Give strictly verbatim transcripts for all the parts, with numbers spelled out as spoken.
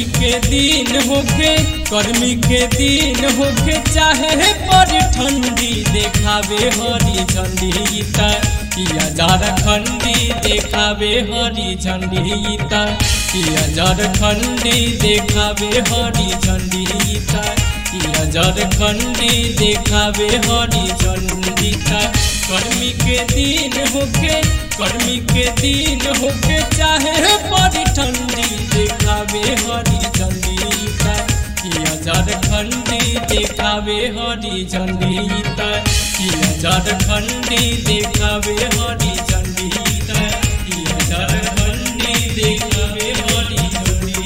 के दिन होके गर्मी के दिन होके चाहे बड़ी ठंडी देखावे हरी झंडी किया झारखंडी देखावे हरी झंडी किया झारखंडी देखावे हरी झंडी किया झारखंडी देखावे हरी झंडी गर्मी के दिन होके गर्मी के दिन होके चाहे बड़ी ठंडी देखावे हरी झंडी किया झारखंडी देखावे हरी झंडी किया झारखंडी देखावे हरी झंडी किया झारखंडी देखावे हरी झंडी।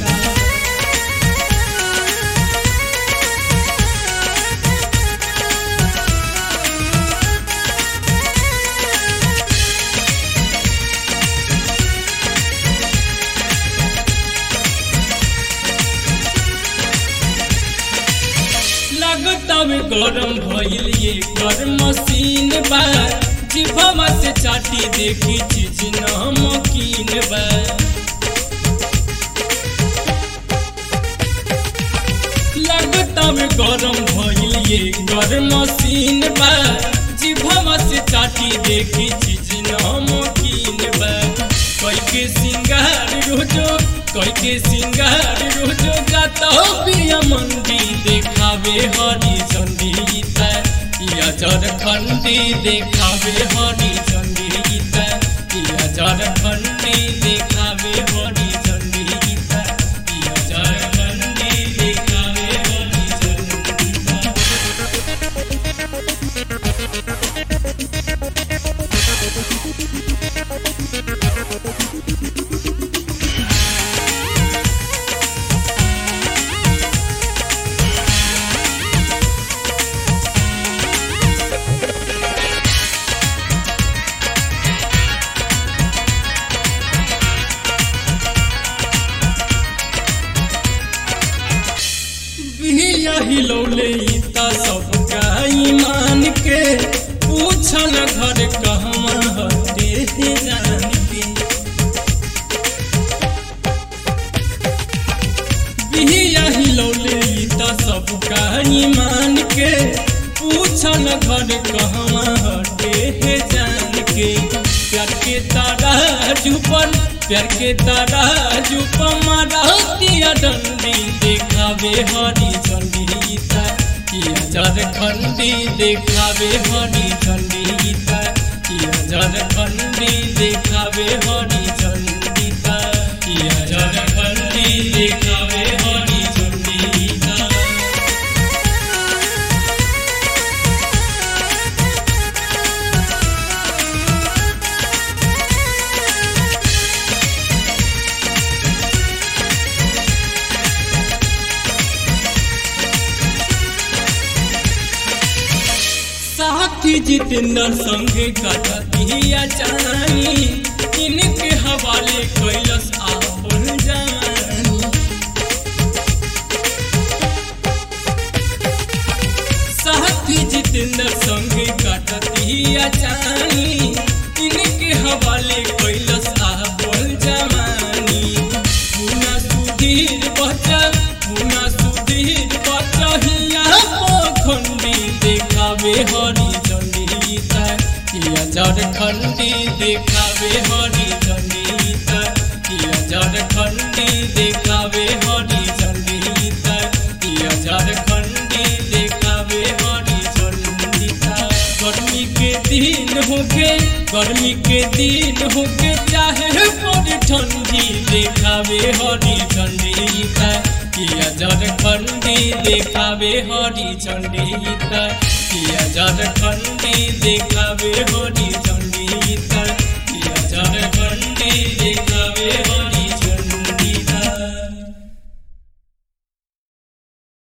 लगता में गरम भइल ये गरम मशीन बा जिभवा से चाटी देखी चीज नमकीन बा। लगता में गरम भइल ये गरम मशीन बा जिभवा से चाटी देखी चीज नमकीन बा। कोई के सिंगार रोजो कोई के सिंगार रोजो जाता पिया मंदी देखावे हरी झंडी किया झारखंडी देखावे हरी झंडी किया झारखंडी देखावे हरी झंडी किया झारखंडी देखावे हरी झंडी। हिलौले सबका ईमान के पूछल घर कहवा हटे जान के बिहिया हिलौले सबका ईमान के पूछल घर कहवा हटे जान के। प्यार के तारा जुपन प्यार के तारा जुपन मारतिया डंडी देखावे हरी झंडी किया झारखंडी देखावे हरी झंडी किया झारखंडी देखावे हरी झंडी किया झारखंडी देखावे हरी झंडी। साथी जितेंद्र संगे कटतिया जानी इनके हवाले कैलस आपन जानी। साथी जितेंद्र संगे कटतिया जानी इनके हवाले कैलस आपन जवानी। पुना सुधीर बचा पुना सुधीर बचहिया खंडी देखावे हरी झंडी किया झारखंडी देखावे हरी झंडी किया झारखंडी देखावे हरी झंडी किया झारखंडी देखावे हरी झंडी। गर्मी के दिन होके गर्मी के दिन होके चाहे बड़ी ठंडी देखावे हरी झंडी किया झारखंडी देखावे हरी झंडी किया झारखंडी देखावे हरी झंडी किया झारखंडी।